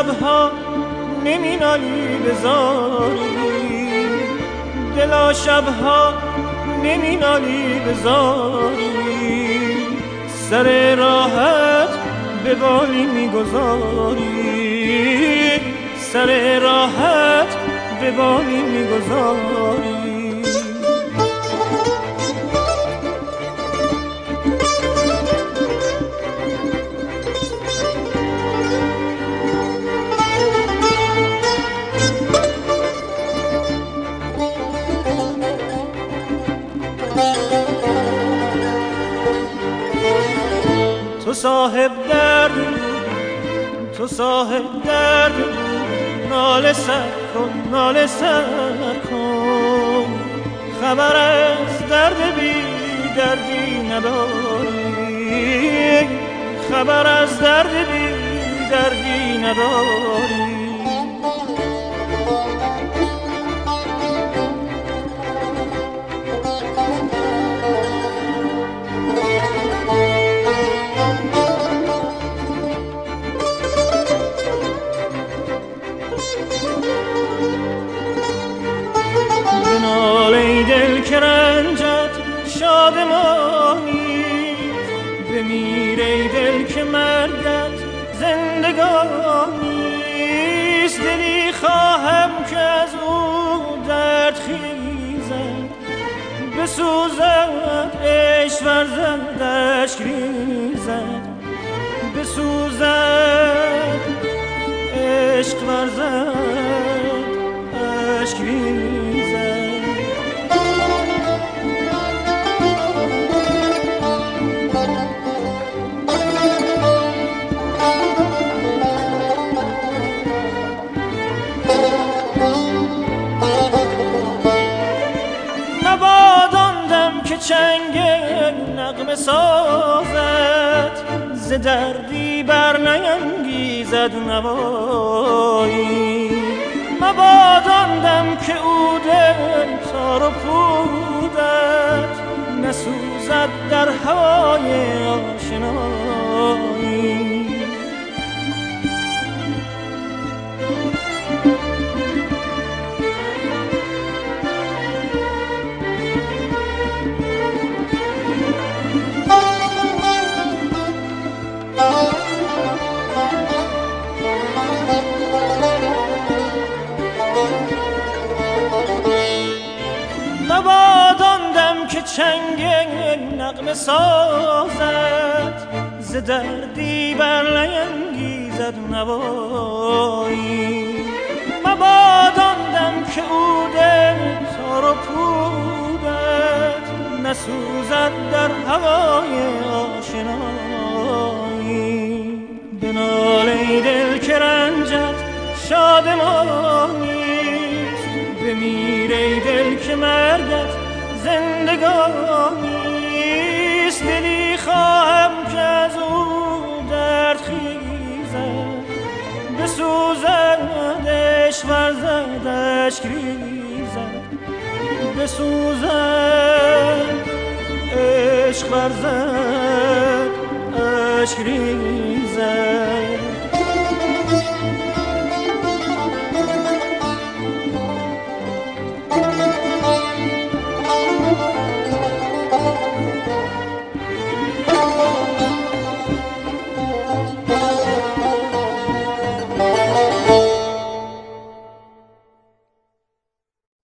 شبها نمی نالی بزاری، دلا شبها نمی نالی بزاری، سر راحت به بالی میگذاری، سر راحت به بالی میگذاری. تو صاحب درد تو صاحب درد ناله سر کن ناله سر کن، خبر از درد بی دردی نداری، خبر از درد بی دردی نداری. دل که رنجت شادمانی، بمیر ای دل که مرگت زندگانیست. دلی خواهم که از او درد خیزد، بسوزد عشق ورزد اشک ریزد، بسوزد عشق ورزد اشک ریزد. چنگ نغمه سازد، ز دردی بر نینگیزد نوایی. مباد آن دم که عود تار و پودت نسوزد در هوای آشنایی. چنگ نغمه سازد، ز دردی بر نینگیزد نوایی. مباد آن دم که عود تار و پودت نسوزد در هوای آشنایی. بنال ای دل که رنجت شادمانیست، بمیر ای دل که مرگت زندگانیست. دلی خواهم که از او درد خیزد، بسوزد عشق ورزد اشک ریزد، بسوزد عشق ورزد اشک ریزد.